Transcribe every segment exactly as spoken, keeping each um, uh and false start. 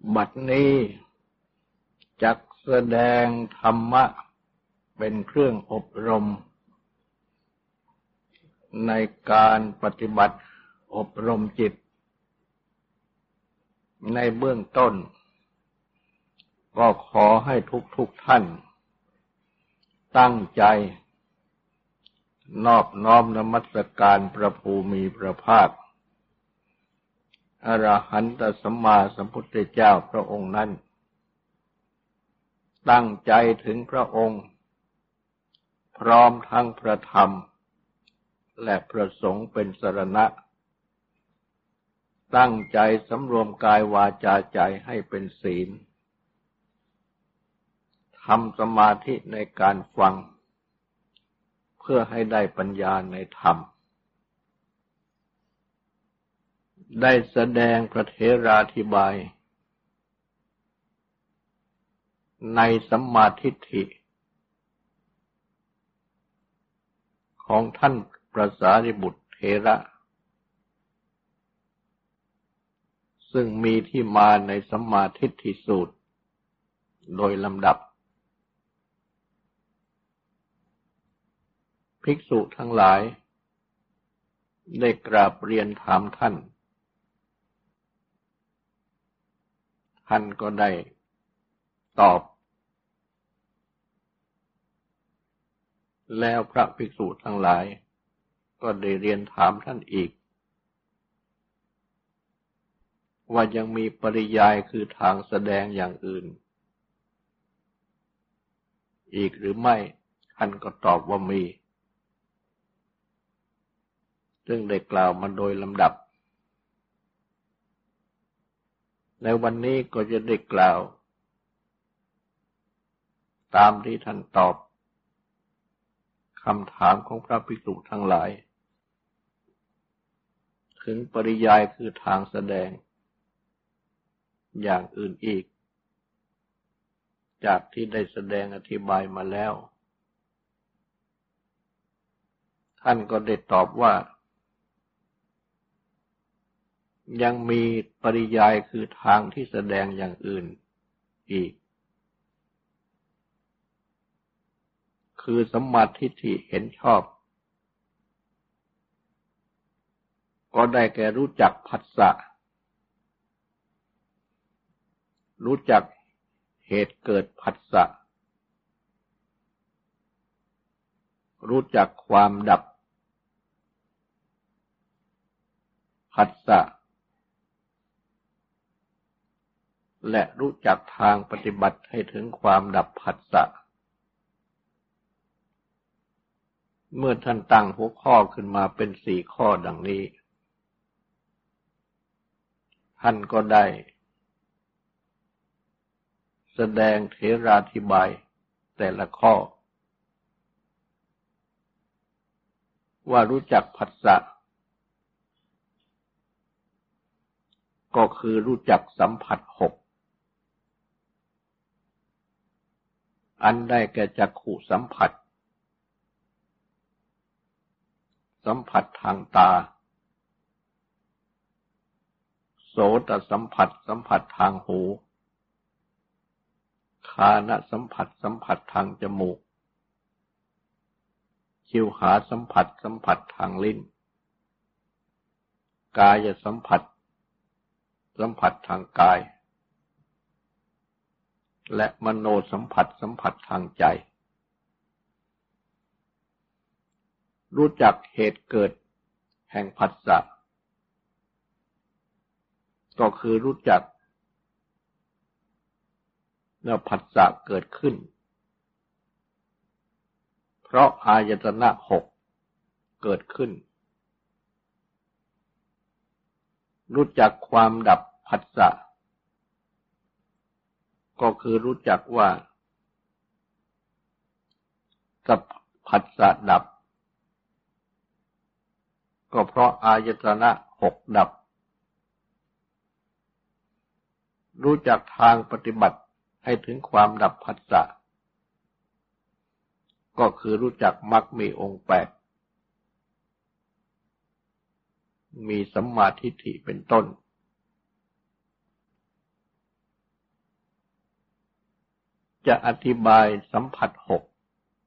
บัดนี้จักแสดงธรรมะเป็นเครื่องอบรมในการปฏิบัติอบรมจิตในเบื้องต้นก็ขอให้ทุกๆท่านตั้งใจนอบน้อมนมัสการพระภูมิพระภาคอรหันตสัมมาสัมพุทธเจ้าพระองค์นั้นตั้งใจถึงพระองค์พร้อมทั้งพระธรรมและพระสงฆ์เป็นสรณะตั้งใจสำรวมกายวาจาใจให้เป็นศีลทำสมาธิในการฟังเพื่อให้ได้ปัญญาในธรรมได้แสดงพระเถราธิบายในสัมมาทิฏฐิของท่านพระสารีบุตรเถระซึ่งมีที่มาในสัมมาทิฏฐิสูตรโดยลำดับภิกษุทั้งหลายได้กราบเรียนถามท่านท่านก็ได้ตอบแล้วพระภิกษุทั้งหลายก็ได้เรียนถามท่านอีกว่ายังมีปริยายคือทางแสดงอย่างอื่นอีกหรือไม่ท่านก็ตอบว่ามีซึ่งได้กล่าวมาโดยลำดับในวันนี้ก็จะได้กล่าวตามที่ท่านตอบคำถามของพระภิกษุทั้งหลายถึงปริยายคือทางแสดงอย่างอื่นอีกจากที่ได้แสดงอธิบายมาแล้วท่านก็ได้ตอบว่ายังมีปริยายคือทางที่แสดงอย่างอื่นอีกคือสัมมาทิฏฐิเห็นชอบก็ได้แก่รู้จักผัสสะรู้จักเหตุเกิดผัสสะรู้จักความดับผัสสะและรู้จักทางปฏิบัติให้ถึงความดับผัสสะเมื่อท่านตั้งหัวข้อขึ้นมาเป็นสี่ข้อดังนี้ท่านก็ได้แสดงเถราธิบายแต่ละข้อว่ารู้จักผัสสะก็คือรู้จักสัมผัสหกอันได้แก่จักขุสัมผัสสัมผัสทางตาโสตสัมผัสสัมผัสทางหูฆานสัมผัสสัมผัสทางจมูกชิวหาสัมผัสสัมผัสทางลิ้นกายสัมผัสสัมผัสทางกายและมโนสัมผัสสัมผัสทางใจรู้จักเหตุเกิดแห่งผัสสะก็คือรู้จักเมื่อผัสสะเกิดขึ้นเพราะอายตนะหกเกิดขึ้นรู้จักความดับผัสสะก็คือรู้จักว่ากับผัสสะดับก็เพราะอายตนะหกดับรู้จักทางปฏิบัติให้ถึงความดับผัสสะก็คือรู้จักมรรคมีองค์แปดมีสัมมาทิฏฐิเป็นต้นจะอธิบายสัมผัสหก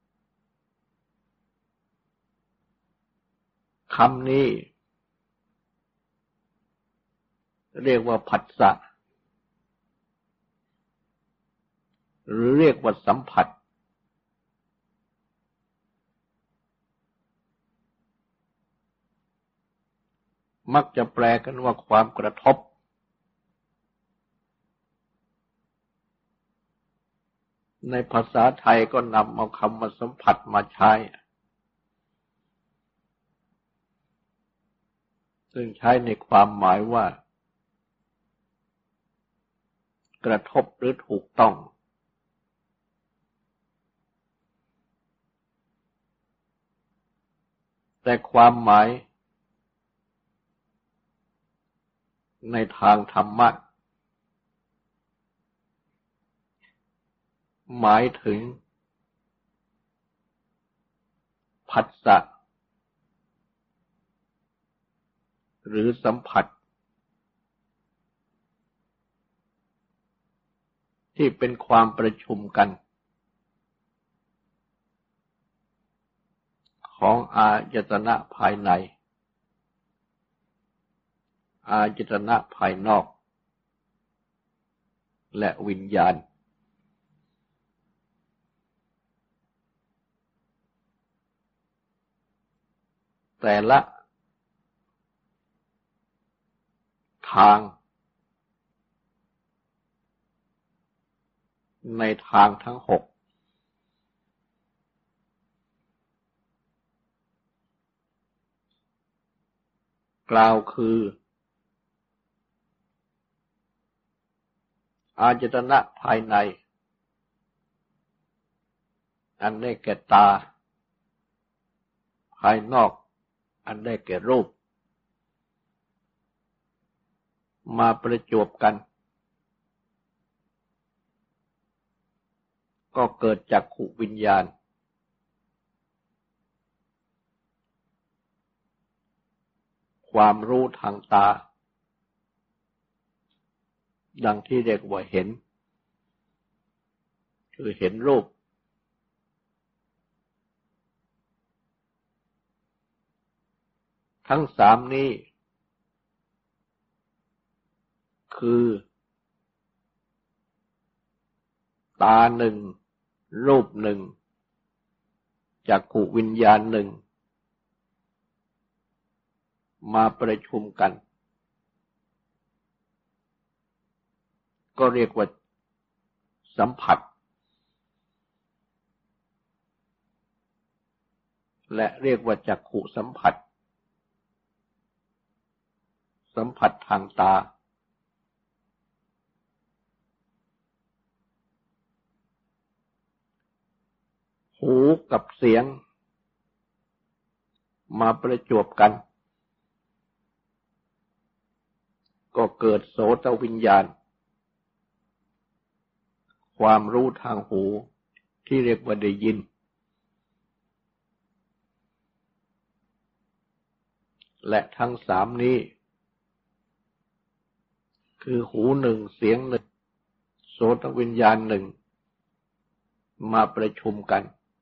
คำนี้เรียกว่าผัสสะหรือเรียกว่าสัมผัสมักจะแปลกันว่าความกระทบในภาษาไทยก็นำเอาคำว่าสัมผัสมาใช้ซึ่งใช้ในความหมายว่ากระทบหรือถูกต้องแต่ความหมายในทางธรรมะหมายถึงผัสสะหรือสัมผัสที่เป็นความประชุมกันของอายตนะภายในอายตนะภายนอกและวิญญาณแต่ละทางในทางทั้งหกกล่าวคืออายตนะภายในอันได้แก่ตาภายนอกอันได้แก่รูปมาประจวบกันก็เกิดจักขุวิญญาณความรู้ทางตาดังที่เรียกว่าเห็นคือเห็นรูปทั้งสามนี้คือตาหนึ่งรูปหนึ่งจักขุวิญญาณหนึ่งมาประชุมกันก็เรียกว่าสัมผัสและเรียกว่าจักขุสัมผัสสัมผัสทางตาหูกับเสียงมาประจวบกันก็เกิดโสตวิญญาณความรู้ทางหูที่เรียกว่าได้ยินและทั้งสามนี้คือหูหนึ่งเสียงหนึ่งโสตวิญญาณหนึ่งมาประชุมกัน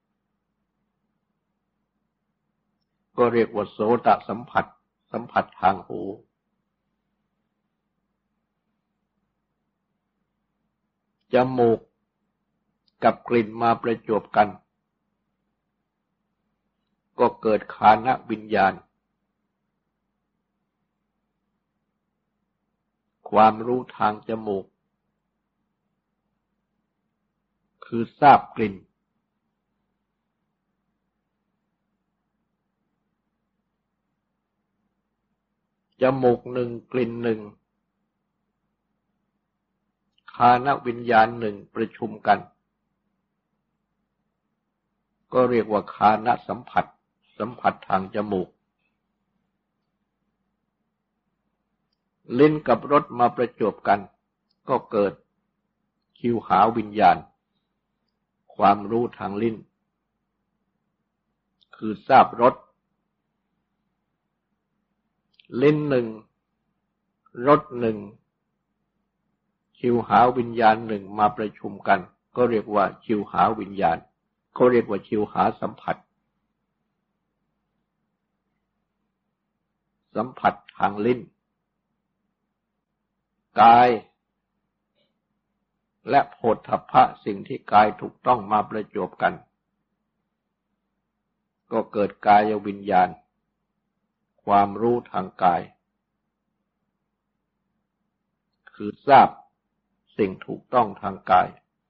ก็เรียกว่าโสตสัมผัสสัมผัสทางหูจมูกกับกลิ่นมาประจวบกันก็เกิดฆานวิญญาณความรู้ทางจมูกคือทราบกลิ่นจมูกหนึ่งกลิ่นหนึ่งฆานวิญญาณหนึ่งประชุมกันก็เรียกว่าฆานสัมผัสสัมผัสทางจมูกลิ้นกับรสมาประจวบกันก็เกิดชิวหาวิญญาณความรู้ทางลิ้นคือทราบรสลิ้นหนึ่งรสหนึ่งชิวหาวิญญาณหนึ่งมาประชุมกันก็เรียกว่าชิวหาวิญญาณก็เรียกว่าชิวหาสัมผัสสัมผัสทางลิ้นกายและโผฏฐัพพะสิ่งที่กายถูกต้องมาประจวบกันก็เกิดกายวิญญาณความรู้ทางกายคือทราบสิ่งถูกต้องทางกาย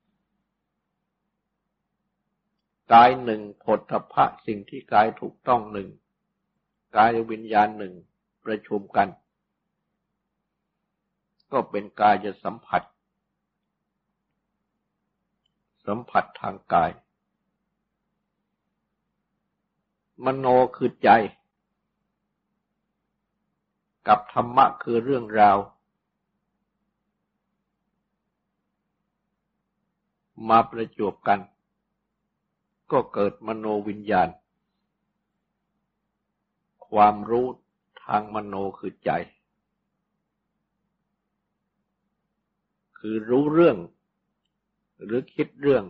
กายหนึ่งโผฏฐัพพะสิ่งที่กายถูกต้องหนึ่งกายวิญญาณหนึ่งประชุมกันก็เป็นกายจะสัมผัสสัมผัสทางกายมโนคือใจกับธรรมะคือเรื่องราวมาประจวบกันก็เกิดมโนวิญญาณความรู้ทางมโนคือใจคือรู้เรื่องหรือคิดเรื่อง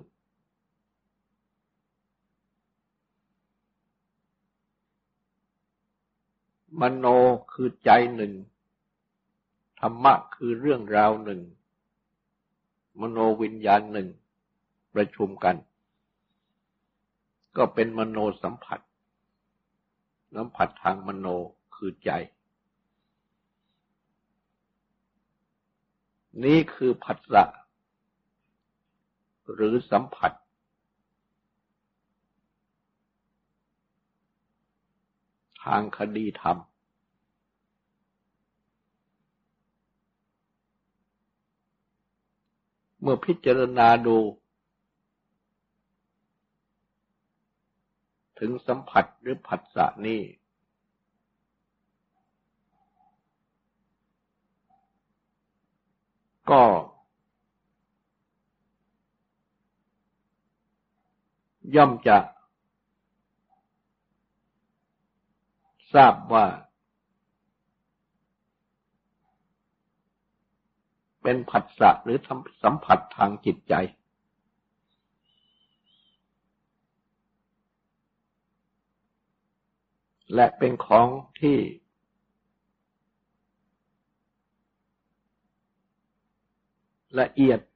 มโนคือใจหนึ่งธรรมะคือเรื่องราวหนึ่งมโนวิญญาณหนึ่งประชุมกันก็เป็นมโนสัมผัสสัมผัสทางมโนคือใจนี้คือผัสสะหรือสัมผัสทางคดีธรรมเมื่อพิจารณาดูถึงสัมผัสหรือผัสสะนี้ก็ย่อมจะทราบว่าเป็นผัสสะหรือสัมผัสทางจิตใจและเป็นของที่ละเอียด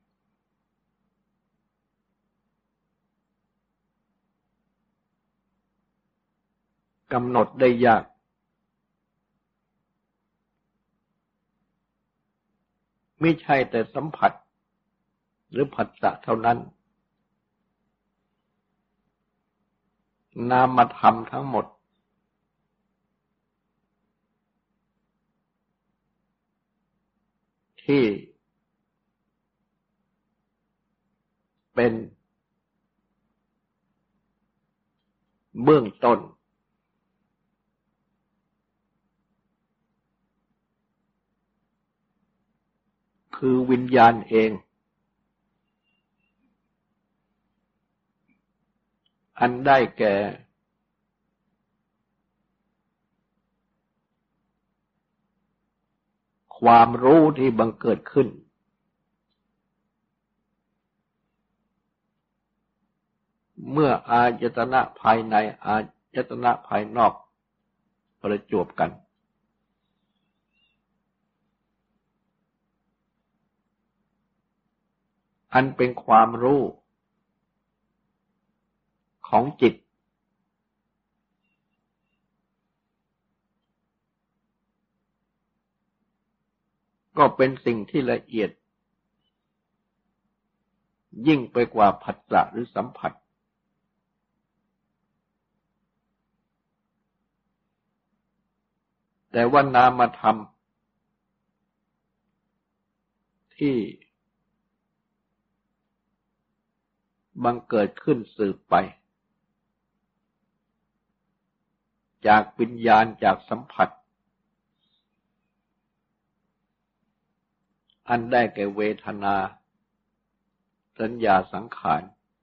กำหนดได้ยากไม่ใช่แต่สัมผัสหรือผัสสะเท่านั้นนามธรรมทั้งหมดที่เป็นเบื้องต้นคือวิญญาณเองอันได้แก่ความรู้ที่บังเกิดขึ้นเมื่ออายตนะภายในอายตนะภายนอกประจวบกันอันเป็นความรู้ของจิตก็เป็นสิ่งที่ละเอียดยิ่งไปกว่าผัสสะหรือสัมผัสแต่ว่านามธรรมที่บังเกิดขึ้นสืบไปจากวิญญาณจากสัมผัสอันได้แก่เวทนาสัญญาสังขาร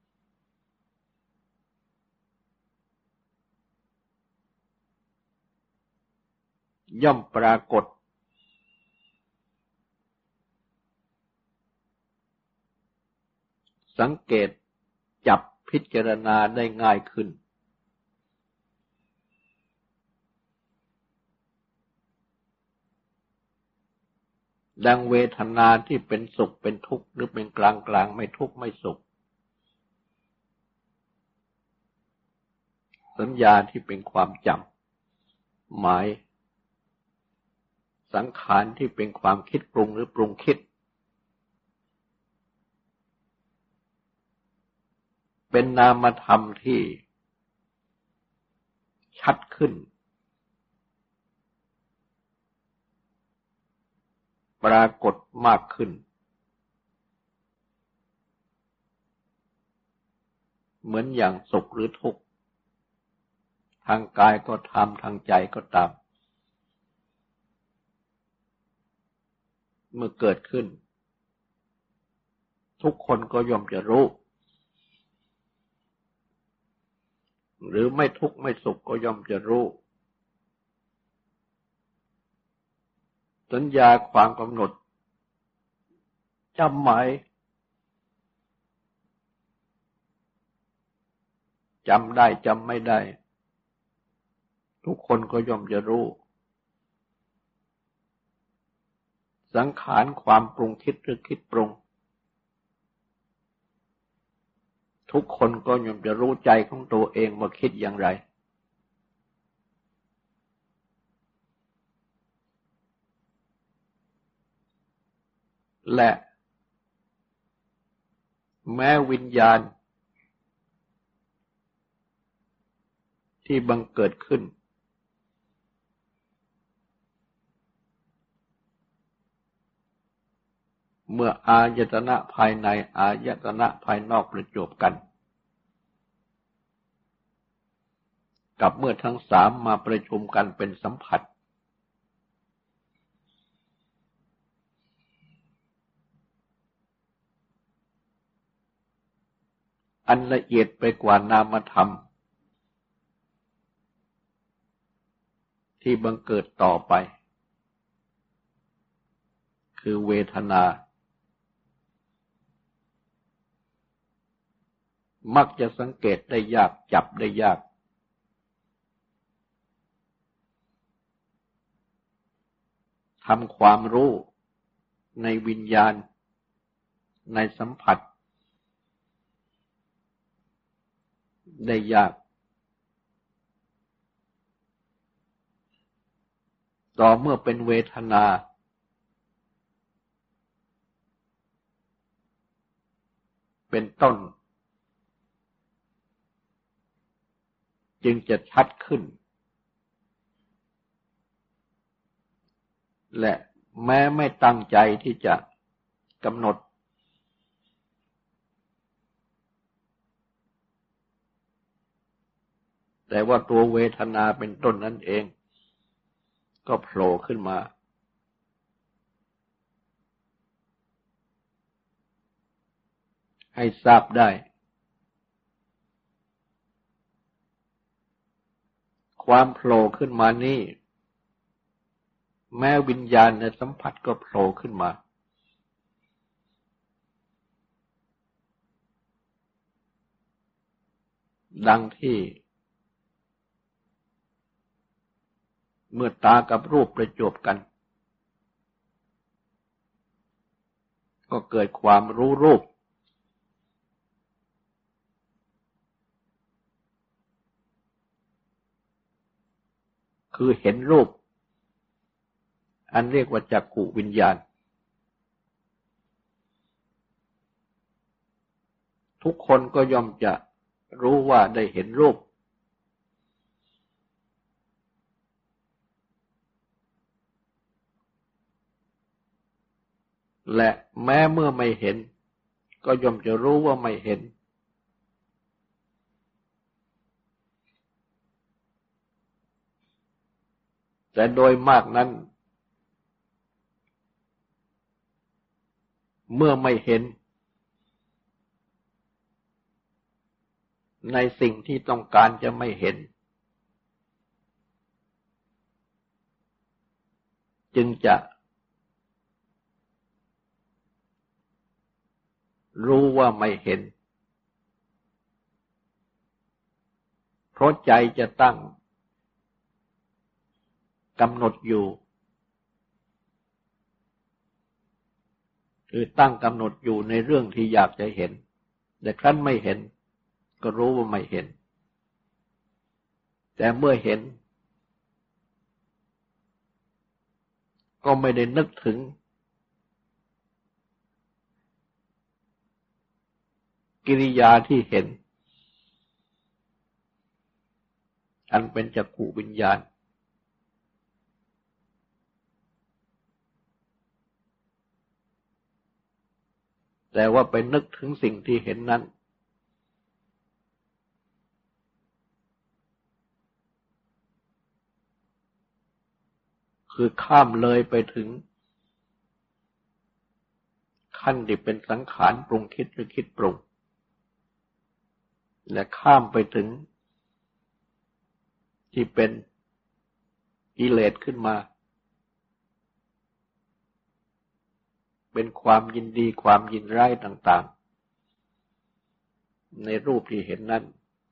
ย่อมปรากฏสังเกตจับพิจารณาได้ง่ายขึ้นดังเวทนาที่เป็นสุขเป็นทุกข์หรือเป็นกลางกลางไม่ทุกข์ไม่สุขสัญญาที่เป็นความจำหมายสังขารที่เป็นความคิดปรุงหรือปรุงคิดเป็นนามธรรมที่ชัดขึ้นปรากฏมากขึ้นเหมือนอย่างสุขหรือทุกข์ทางกายก็ตามทางใจก็ตามเมื่อเกิดขึ้นทุกคนก็ย่อมจะรู้หรือไม่ทุกข์ไม่สุขก็ย่อมจะรู้สัญญาความกำหนดจำหมายจำได้จำไม่ได้ทุกคนก็ย่อมจะรู้สังขารความปรุงคิดหรือคิดปรุงทุกคนก็ย่อมจะรู้ใจของตัวเองว่าคิดอย่างไรและแม้วิญญาณที่บังเกิดขึ้นเมื่ออายตนะภายในอายตนะภายนอกประจบกันกับเมื่อทั้งสามมาประชุมกันเป็นสัมผัสอันละเอียดไปกว่านามธรรมที่บังเกิดต่อไปคือเวทนามักจะสังเกตได้ยากจับได้ยากทำความรู้ในวิญญาณในสัมผัสได้ยากต่อเมื่อเป็นเวทนาเป็นต้นจึงจะชัดขึ้นและแม้ไม่ตั้งใจที่จะกำหนดแต่ว่าตัวเวทนาเป็นต้นนั่นเองก็โผล่ขึ้นมาให้ทราบได้ความโผล่ขึ้นมานี้แม้วิญญาณในสัมผัสก็โผล่ขึ้นมาดังที่เมื่อตากับรูปประจบกันก็เกิดความรู้รูปคือเห็นรูปอันเรียกว่าจักขุวิญญาณทุกคนก็ย่อมจะรู้ว่าได้เห็นรูปและแม้เมื่อไม่เห็นก็ย่อมจะรู้ว่าไม่เห็นแต่โดยมากนั้นเมื่อไม่เห็นในสิ่งที่ต้องการจะไม่เห็นจึงจะรู้ว่าไม่เห็นเพราะใจจะตั้งกำหนดอยู่คือตั้งกำหนดอยู่ในเรื่องที่อยากจะเห็นแต่ครั้นไม่เห็นก็รู้ว่าไม่เห็นแต่เมื่อเห็นก็ไม่ได้นึกถึงกิริยาที่เห็นอันเป็นจักขุวิญญาณแต่ว่าไปนึกถึงสิ่งที่เห็นนั้นคือข้ามเลยไปถึงขั้นที่เป็นสังขารปรุงคิดหรือคิดปรุงและข้ามไปถึงที่เป็นกิเลสขึ้นมาเป็นความยินดีความยินร้ายต่างๆในรูปที่เห็นนั้น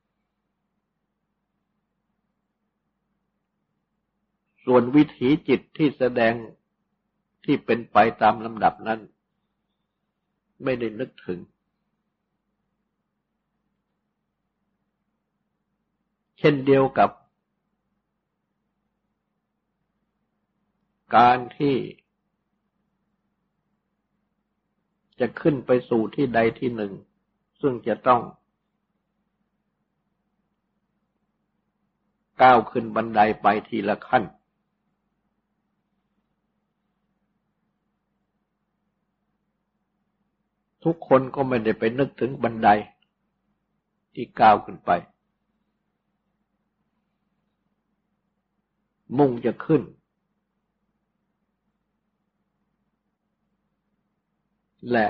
ส่วนวิถีจิตที่แสดงที่เป็นไปตามลำดับนั้นไม่ได้นึกถึงเช่นเดียวกับการที่จะขึ้นไปสู่ที่ใดที่หนึ่งซึ่งจะต้องก้าวขึ้นบันไดไปทีละขั้นทุกคนก็ไม่ได้ไปนึกถึงบันไดที่ก้าวขึ้นไปมุ่งจะขึ้นและ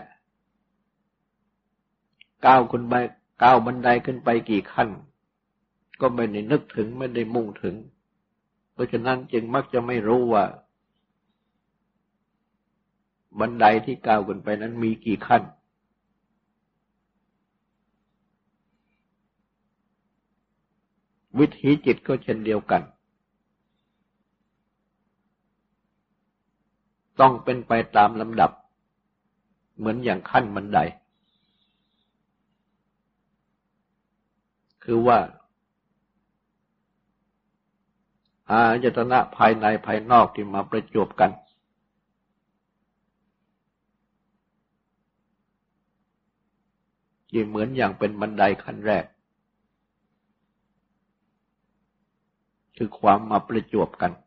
ก้าวขึ้นไปก้าวบันไดขึ้นไปกี่ขั้นก็ไม่ได้นึกถึงไม่ได้มุ่งถึงเพราะฉะนั้นจึงมักจะไม่รู้ว่าบันไดที่ก้าวขึ้นไปนั้นมีกี่ขั้นวิถีจิตก็เช่นเดียวกันต้องเป็นไปตามลำดับเหมือนอย่างขั้นบันไดคือว่าอายตนะภายในภายนอกที่มาประจวบกันที่เหมือนอย่างเป็นบันไดขั้นแรกคือความมาประจวบกัน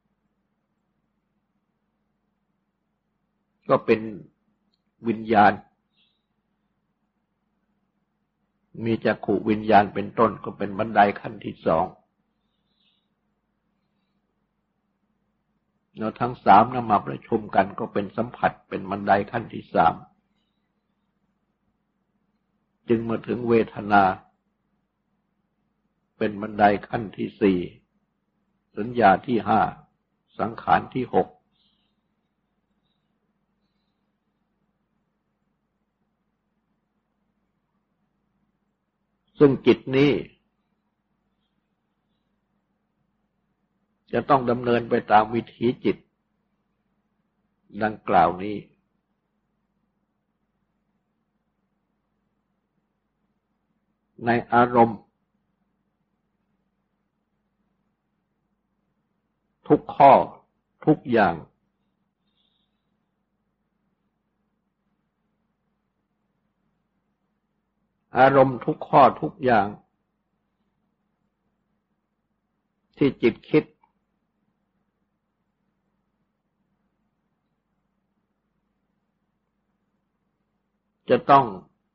ก็เป็นวิญญาณมีจักขุวิญญาณเป็นต้นก็เป็นบันไดขั้นที่สองแล้วทั้งสามนำมาประชุมกันก็เป็นสัมผัสเป็นบันไดขั้นที่สามจึงมาถึงเวทนาเป็นบันไดขั้นที่สี่สัญญาที่ห้าสังขารที่หกซึ่งจิตนี้จะต้องดำเนินไปตามวิถีจิตดังกล่าวนี้ในอารมณ์ทุกข้อทุกอย่างอารมณ์ทุกข้อทุกอย่างที่จิตคิดจะต้อง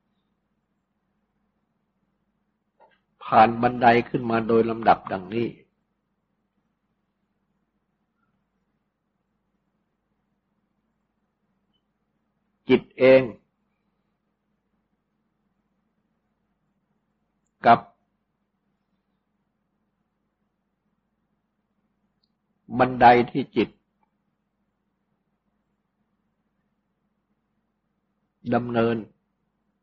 ผ่านบันไดขึ้นมาโดยลำดับดังนี้จิตเองกับบันไดที่จิตดำเนิน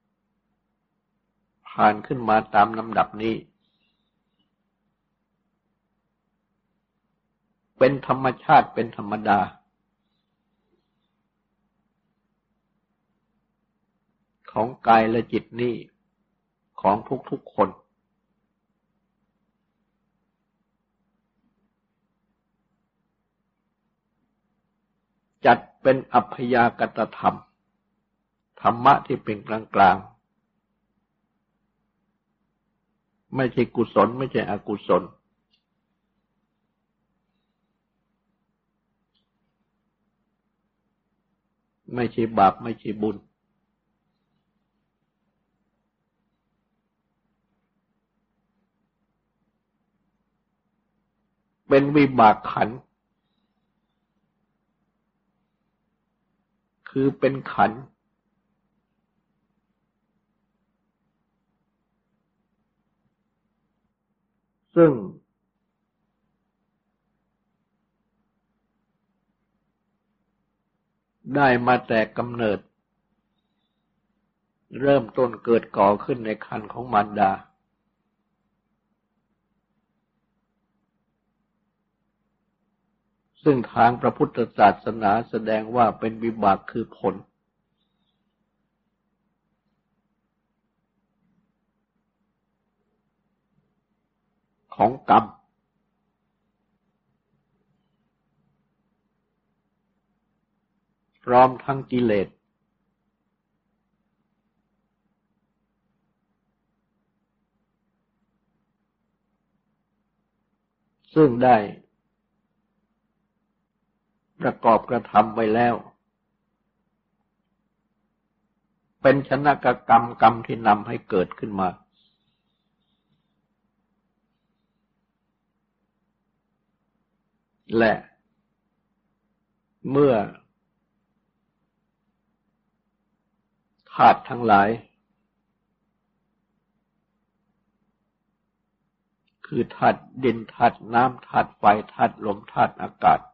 ผ่านขึ้นมาตามลำดับนี้เป็นธรรมชาติเป็นธรรมดาของกายและจิตนี้ของทุกๆคนจัดเป็นอัพยากตธรรมธรรมะที่เป็นกลางๆไม่ใช่กุศลไม่ใช่อกุศลไม่ใช่บาปไม่ใช่บุญเป็นวิบากขันธ์คือเป็นขันธ์ซึ่งได้มาแต่กำเนิดเริ่มต้นเกิดก่อขึ้นในครรภ์ของมารดาซึ่งทางพระพุทธศาสนาแสดงว่าเป็นวิบากคือผลของกรรมพร้อมทั้งกิเลสซึ่งได้ประกอบกระทำไว้แล้วเป็นชนกกรรมกรรมที่นำให้เกิดขึ้นมาและเมื่อธาตุทั้งหลายคือธาตุดินธาตุน้ำธาตุไฟธาตุลมธาตุอากาศ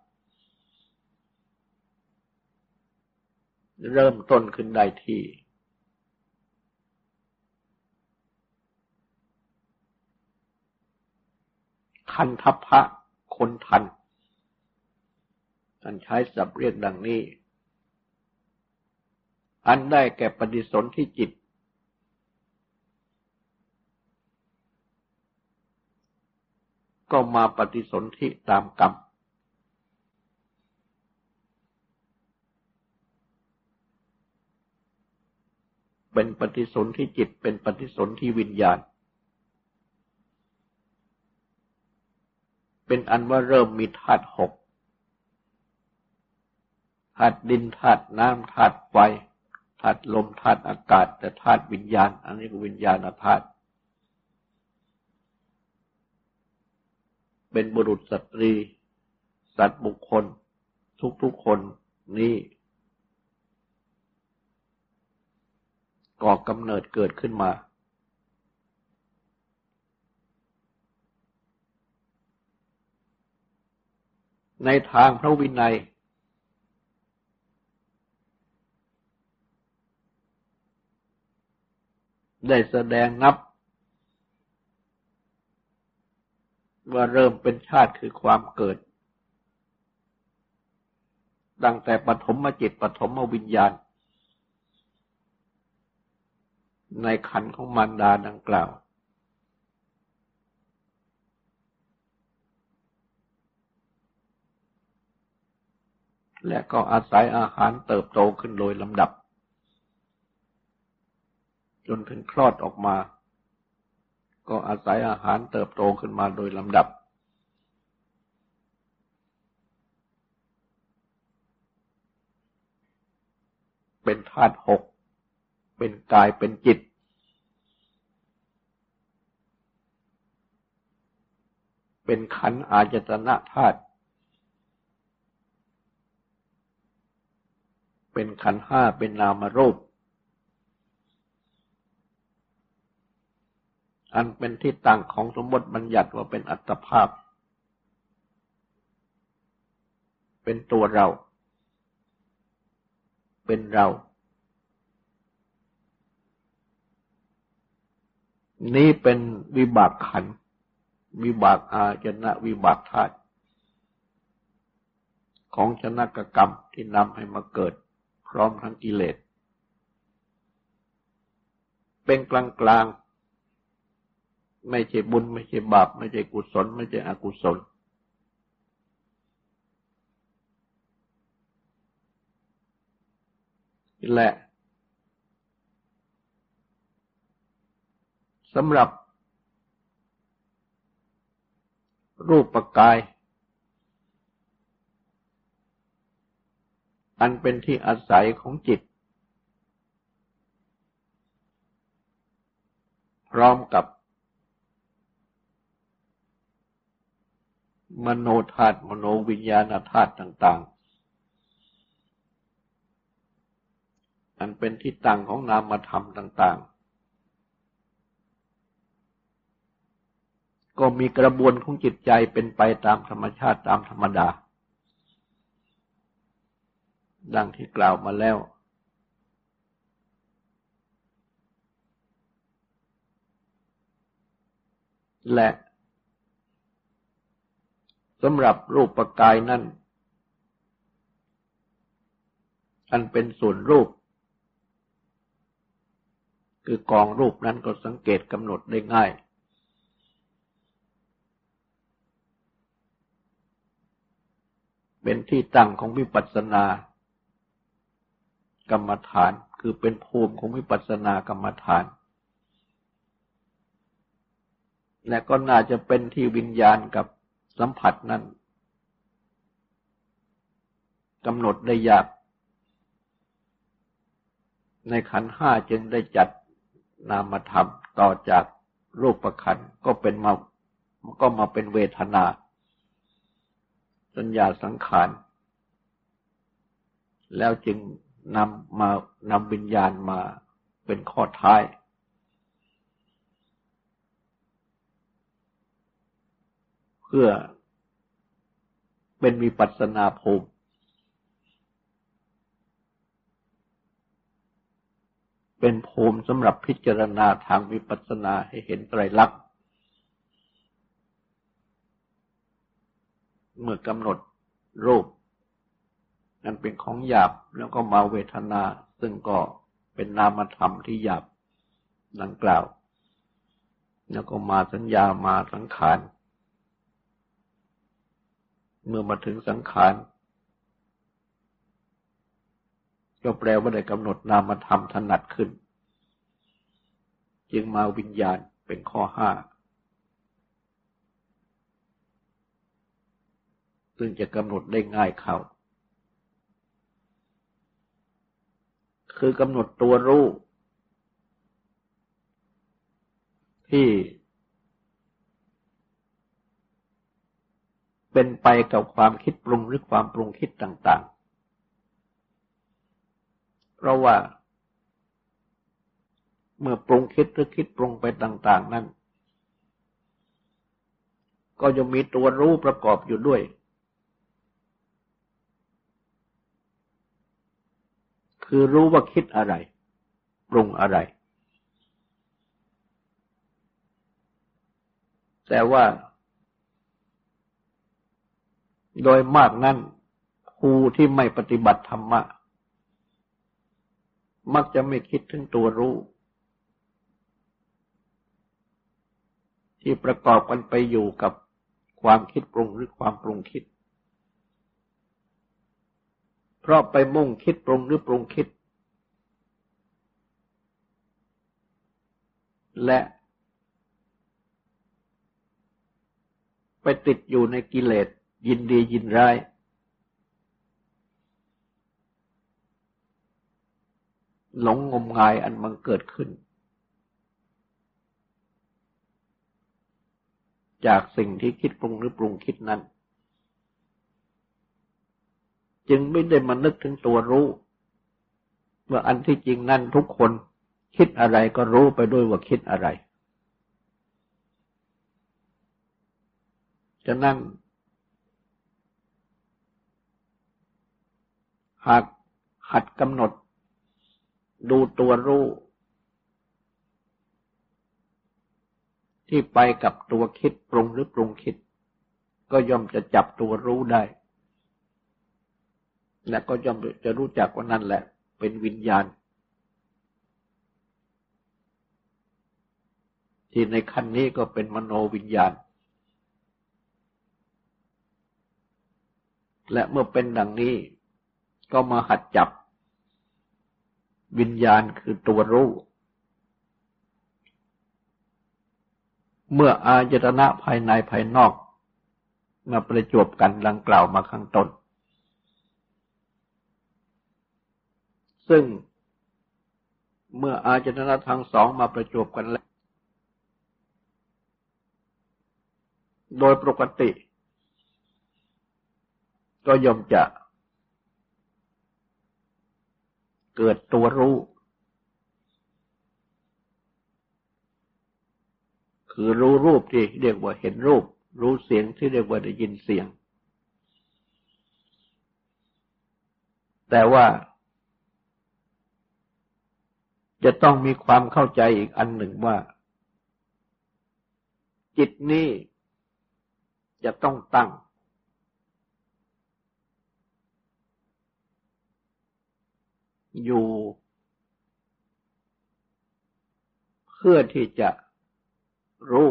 เริ่มต้นขึ้นได้ที่คันธพะคนทันท่านใช้ศัพท์เรียกดังนี้อันได้แก่ปฏิสนธิจิตก็มาปฏิสนธิตามกรรมเป็นปฏิสนธิจิตเป็นปฏิสนธิวิญญาณเป็นอันว่าเริ่มมีธาตุหกธาตุดินธาตุน้ำธาตุไฟธาตุลมธาตุอากาศแต่ธาตุวิญญาณอันนี้ก็วิญญาณธาตุเป็นบุรุษสตรีสัตว์บุคคลทุกๆคนนี้ก่อกำเนิดเกิดขึ้นมาในทางพระวินัยได้แสดงนับว่าเริ่มเป็นชาติคือความเกิดตั้งแต่ปฐมจิตปฐมวิญญาณในขันธ์ของมารดาดังกล่าวและก็อาศัยอาหารเติบโตขึ้นโดยลำดับจนถึงคลอดออกมาก็อาศัยอาหารเติบโตขึ้นมาโดยลำดับเป็นธาตุหกเป็นกายเป็นจิตเป็นขันธ์อายตนะธาตุเป็นขันธ์ห้าเป็นนามรูปอันเป็นที่ตั้งของสมมติบัญญัติว่าเป็นอัตภาพเป็นตัวเราเป็นเรานี้เป็นวิบากขันธ์วิบากอาจนะวิบากธาตุของชนกกรรมที่นำให้มาเกิดพร้อมทั้งกิเลสเป็นกลางกลางไม่ใช่บุญไม่ใช่บาปไม่ใช่กุศลไม่ใช่อกุศลและสำหรับรูปกายอันเป็นที่อาศัยของจิตพร้อมกับมโนธาตุมโนวิญญาณธาตุต่างๆอันเป็นที่ตั้งของนามธรรมต่างๆก็มีกระบวนของจิตใจเป็นไปตามธรรมชาติตามธรรมดาดังที่กล่าวมาแล้วและสำหรับรูปกายนั้นอันเป็นส่วนรูปคือกองรูปนั้นก็สังเกตกำหนดได้ง่ายเป็นที่ตั้งของวิปัสสนากรรมฐานคือเป็นภูมิของวิปัสสนากรรมฐานและก็น่าจะเป็นที่วิญญาณกับสัมผัสนั้นกำหนดได้ยากในขันธ์ห้าจึงได้จัดนามธรรมต่อจากรูปขันธ์ก็เป็นมาก็มาเป็นเวทนาสัญญาสังขารแล้วจึงนำมานำวิญญาณมาเป็นข้อท้ายเพื่อเป็นวิปัสสนาภูมิเป็นภูมิสำหรับพิจารณาทางวิปัสสนาให้เห็นไตรลักษณ์เมื่อกำหนดรูปนั้นเป็นของหยาบแล้วก็มาเวทนาซึ่งก็เป็นนามธรรมที่หยาบดังกล่าวแล้วก็มาสัญญามาสังขารเมื่อมาถึงสังขารก็แปลว่าได้กำหนดนามธรรมถนัดขึ้นจึงมาวิญญาณเป็นข้อห้าซึ่งจะกำหนดได้ง่ายเข้าคือกำหนดตัวรู้ที่เป็นไปกับความคิดปรุงหรือความปรุงคิดต่างๆเพราะว่าเมื่อปรุงคิดหรือคิดปรุงไปต่างๆนั้นก็จะมีตัวรู้ประกอบอยู่ด้วยคือรู้ว่าคิดอะไรปรุงอะไรแต่ว่าโดยมากนั้นผู้ที่ไม่ปฏิบัติธรรมะมักจะไม่คิดถึงตัวรู้ที่ประกอบกันไปอยู่กับความคิดปรุงหรือความปรุงคิดเพราะไปมุ่งคิดปรุงหรือปรุงคิดและไปติดอยู่ในกิเลสยินดียินร้ายหลงงมงายอันมันเกิดขึ้นจากสิ่งที่คิดปรุงหรือปรุงคิดนั้นจึงไม่ได้มานึกถึงตัวรู้ว่าอันที่จริงนั่นทุกคนคิดอะไรก็รู้ไปด้วยว่าคิดอะไรฉะนั้นหากหัดกำหนดดูตัวรู้ที่ไปกับตัวคิดปรุงหรือปรุงคิดก็ย่อมจะจับตัวรู้ได้และก็ย่อมจะรู้จักว่านั่นแหละเป็นวิญญาณที่ในขั้นนี้ก็เป็นมโนวิญญาณและเมื่อเป็นดังนี้ก็มาหัดจับวิญญาณคือตัวรู้เมื่ออายตนะภายในภายนอกมาประจวบกันดังกล่าวมาข้างต้นซึ่งเมื่ออายตนะทั้งสองมาประจวบกันแล้วโดยปกติก็ย่อมจะเกิดตัวรู้คือรู้รูปที่เรียกว่าเห็นรูปรู้เสียงที่เรียกว่าได้ยินเสียงแต่ว่าจะต้องมีความเข้าใจอีกอันหนึ่งว่าจิตนี้จะต้องตั้งอยู่เพื่อที่จะรู้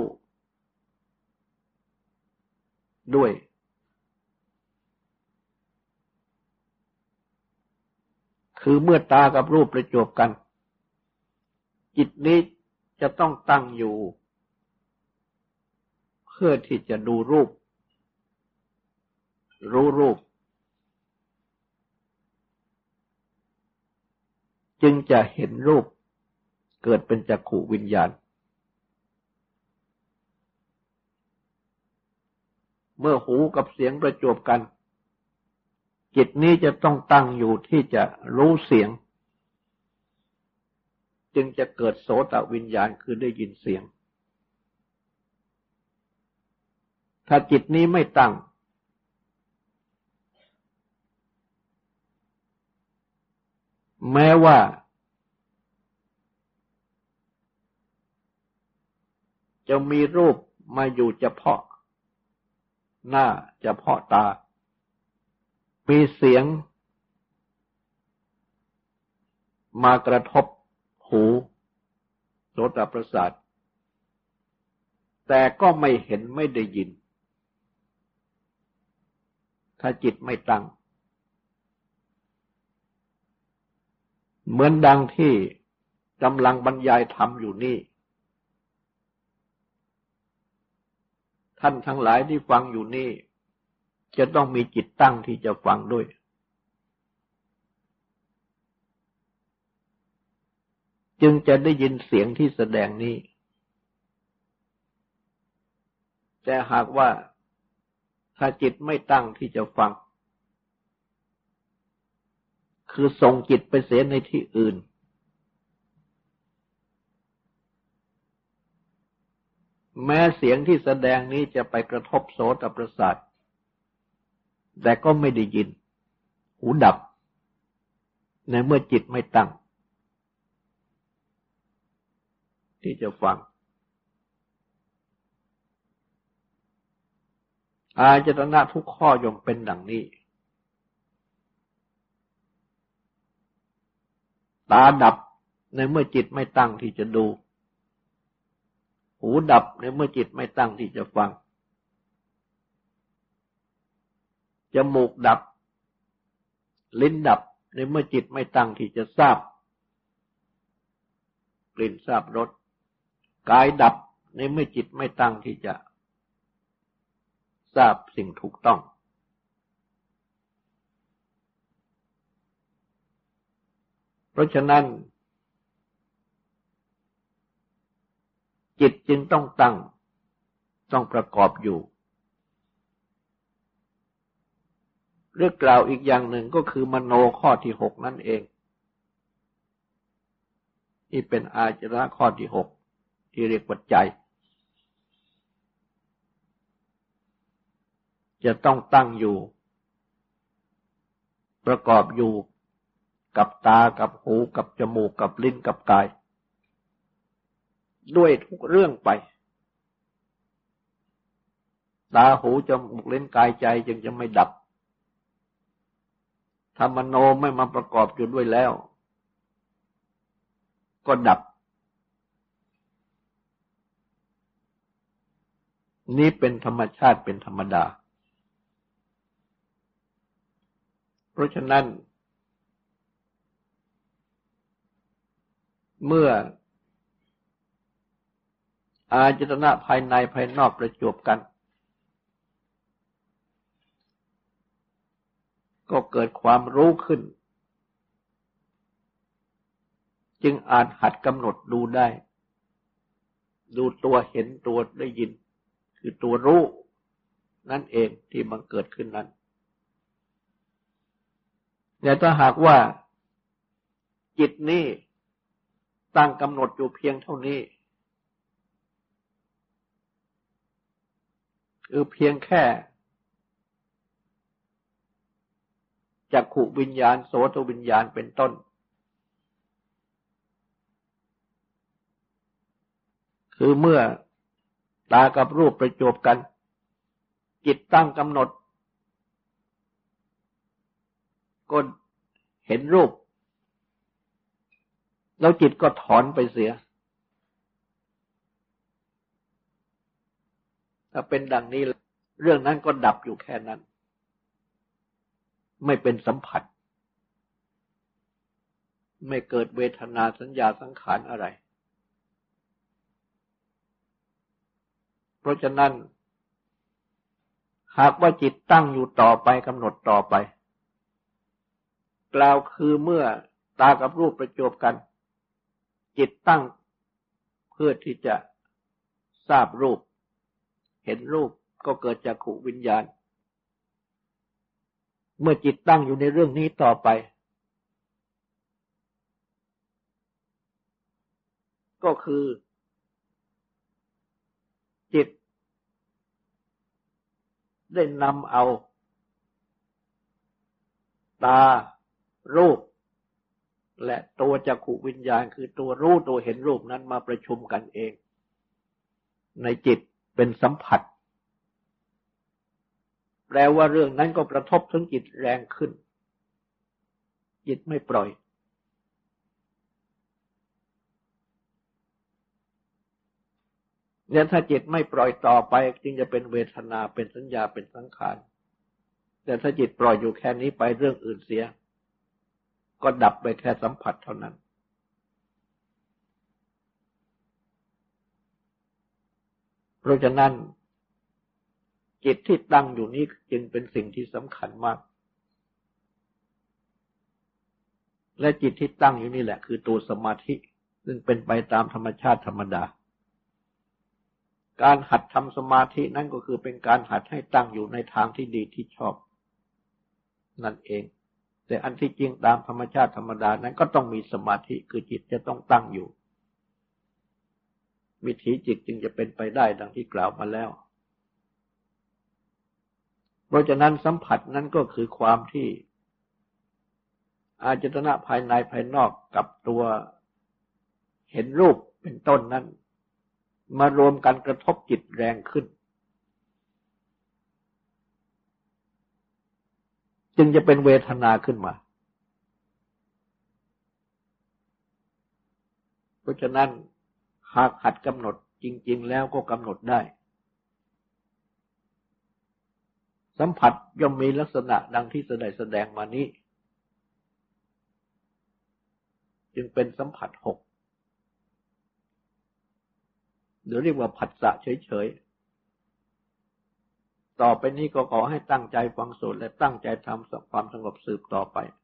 ด้วยคือเมื่อตากับรูปประจวบกันจิตนี้จะต้องตั้งอยู่เพื่อที่จะดูรูปรู้รูปจึงจะเห็นรูปเกิดเป็นจักขุวิญญาณเมื่อหูกับเสียงประจวบกันจิตนี้จะต้องตั้งอยู่ที่จะรู้เสียงจึงจะเกิดโสตวิญญาณคือได้ยินเสียงถ้าจิตนี้ไม่ตั้งแม้ว่าจะมีรูปมาอยู่เฉพาะหน้าเฉพาะตามีเสียงมากระทบหูโสตประสาทแต่ก็ไม่เห็นไม่ได้ยินถ้าจิตไม่ตั้งเหมือนดังที่กำลังบรรยายธรรมอยู่นี่ท่านทั้งหลายที่ฟังอยู่นี่จะต้องมีจิตตั้งที่จะฟังด้วยจึงจะได้ยินเสียงที่แสดงนี้แต่หากว่าถ้าจิตไม่ตั้งที่จะฟังคือส่งจิตไปเสียในที่อื่นแม้เสียงที่แสดงนี้จะไปกระทบโสตประสาทแต่ก็ไม่ได้ยินหูดับในเมื่อจิตไม่ตั้งที่จะฟังอายตนะทุกข้อย่อมเป็นดังนี้ตาดับในเมื่อจิตไม่ตั้งที่จะดูหูดับในเมื่อจิตไม่ตั้งที่จะฟังจมูกดับลิ้นดับในเมื่อจิตไม่ตั้งที่จะทราบกลิ่นทราบรสกายดับในเมื่อจิตไม่ตั้งที่จะทราบสิ่งถูกต้องเพราะฉะนั้นจิตจึงต้องตั้งต้องประกอบอยู่หรือกล่าวอีกอย่างหนึ่งก็คือมโนข้อที่หกนั่นเองที่เป็นอายตนะข้อที่หกที่เรียกว่าใจจะต้องตั้งอยู่ประกอบอยู่กับตากับหูกับจมูกกับลิ้นกับกายด้วยทุกเรื่องไปตาหูจมูกลิ้นกายใจจึงจะไม่ดับถ้ามโนไม่มาประกอบอยู่ด้วยแล้วก็ดับนี้เป็นธรรมชาติเป็นธรรมดาเพราะฉะนั้นเมื่ออายตนะภายในภายนอกประจวบกันก็เกิดความรู้ขึ้นจึงอาจหัดกำหนดดูได้ดูตัวเห็นตัวได้ยินคือตัวรู้นั่นเองที่มันเกิดขึ้นนั้นแต่ถ้าหากว่าจิตนี้ตั้งกำหนดอยู่เพียงเท่านี้คือเพียงแค่จักขุวิญญาณโสตวิญญาณเป็นต้นคือเมื่อตากับรูปประจวบกันจิตตั้งกำหนดก็เห็นรูปแล้วจิตก็ถอนไปเสียถ้าเป็นดังนี้เรื่องนั้นก็ดับอยู่แค่นั้นไม่เป็นสัมผัสไม่เกิดเวทนาสัญญาสังขารอะไรเพราะฉะนั้นหากว่าจิตตั้งอยู่ต่อไปกำหนดต่อไปกล่าวคือเมื่อตากับรูปประจวบกันจิตตั้งเพื่อที่จะทราบรูปเห็นรูปก็เกิดจักขุวิญญาณเมื่อจิตตั้งอยู่ในเรื่องนี้ต่อไปก็คือจิตได้นำเอาตารูปและตัวจักขุวิญญาณคือตัวรู้ตัวเห็นรูปนั้นมาประชุมกันเองในจิตเป็นสัมผัสแปลว่าเรื่องนั้นก็กระทบถึงจิตแรงขึ้นจิตไม่ปล่อยเนี่ยถ้าจิตไม่ปล่อยต่อไปจึงจะเป็นเวทนาเป็นสัญญาเป็นสังขารแต่ถ้าจิตปล่อยอยู่แค่นี้ไปเรื่องอื่นเสียก็ดับไปแค่สัมผัสเท่านั้นเพราะฉะนั้นจิตที่ตั้งอยู่นี้จึงเป็นสิ่งที่สำคัญมากและจิตที่ตั้งอยู่นี่แหละคือตัวสมาธิซึ่งเป็นไปตามธรรมชาติธรรมดาการหัดทำสมาธินั่นก็คือเป็นการหัดให้ตั้งอยู่ในทางที่ดีที่ชอบนั่นเองแต่อันที่จริงตามธรรมชาติธรรมดานั้นก็ต้องมีสมาธิคือจิตจะต้องตั้งอยู่วิถีจิตจึงจะเป็นไปได้ดังที่กล่าวมาแล้วเพราะฉะนั้นสัมผัสนั้นก็คือความที่อายตนะภายในภายนอกกับตัวเห็นรูปเป็นต้นนั้นมารวมกันกระทบจิตแรงขึ้นจึงจะเป็นเวทนาขึ้นมาเพราะฉะนั้นหากหัดกำหนดจริงๆแล้วก็กำหนดได้สัมผัสย่อมมีลักษณะดังที่แสดงแสดงมานี้จึงเป็นสัมผัสหกหรือเรียกว่าผัสสะเฉยๆต่อไปนี้ก็ขอให้ตั้งใจฟังสวดและตั้งใจทำความสงบสืบต่อไป